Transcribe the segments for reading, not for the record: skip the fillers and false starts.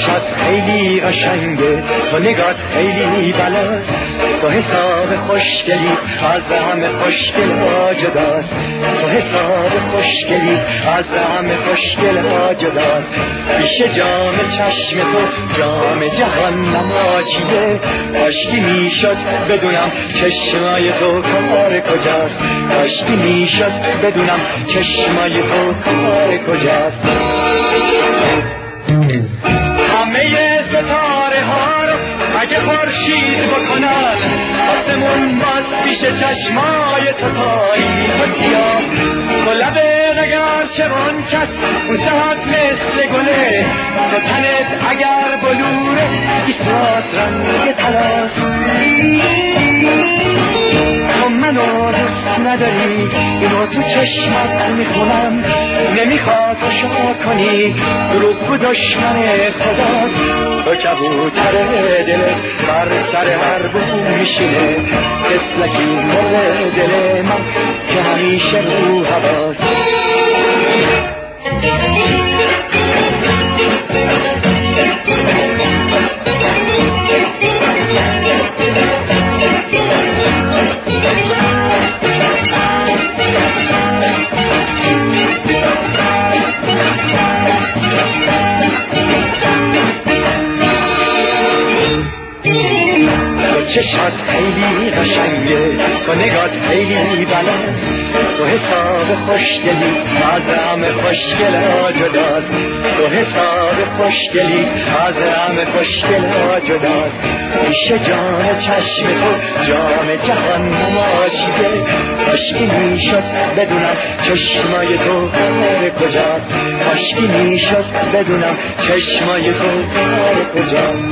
چشات خیلی قشنگه، تو نگات خیلی بلاست، تو حساب خوشگلی از همه خوشگل ها جداست، تو حساب خوشگلی از همه خوشگل ها جداست. پیش جام چشم تو جام جهان نماچیده، کاشکی میشد بدونم چشمای تو کار کجاست، کاشکی میشد بدونم چشمای تو کار کجاست. همه ستاره ها رو اگه خورشید بکنن، آسمون باز پیش چشمای تو تاریک و سیاه. گلب اگر چه منچست اون ساعت مثل گله، تو تنت اگر بلوره ایسوات رنگ تلاست. تو منو دوست نداری اینو تو چشمت میخونم، نمیخواد شما کنی دروغ و دشمن خداست. تو کبوتر دلت بر سر هر بوم میشینه، تفلکی مرغ دل من که همیشه رو هواست. چشات خیلی قشنگه، تو نگات خیلی بلاست، تو حساب خوشگلی از همه خوشگل ها جداست، تو حساب خوشگلی از همه خوشگل ها جداست. پیش جام چشم تو جام جهان نماچیده، کاشکی میشد بدونم چشمای تو کار کجاست، کاشکی میشد بدونم چشمای تو کار کجاست.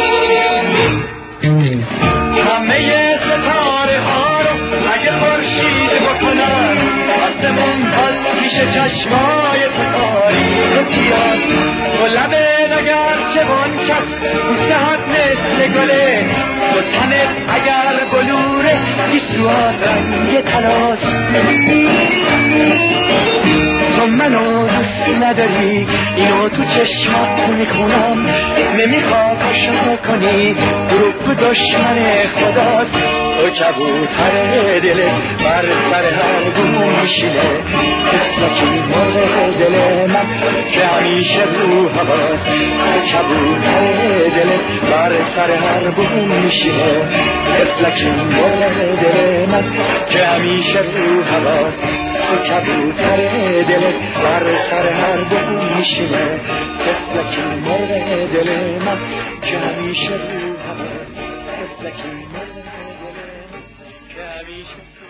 همه ستاره ها رو اگه خورشید بکنن، آسمون باز پیش چشمای تو تاریک و سیاه. گلب اگر چه منچست اون ساعت مثل گله، تو تنت اگر بلوره ایسوات رنگ تلاست. تو منو دوست نداری اینو تو چشمات میخونم، نمیخواد شما کنی دروغ و دشمن خداست. تو کبوتر دلت بر سر هر بوم میشینه، تفلکی مرغ دل من که همیشه رو هواست. تو کبوتر دلت بر سر هر بوم میشینه، تفلکی مرغ دل من که همیشه رو هواست. تو کبوتر دلت بر سر هر بوم میشینه، تفلکی مرغ دل من که همیشه رو هواست. تفلکی مرغ دل من که همیشه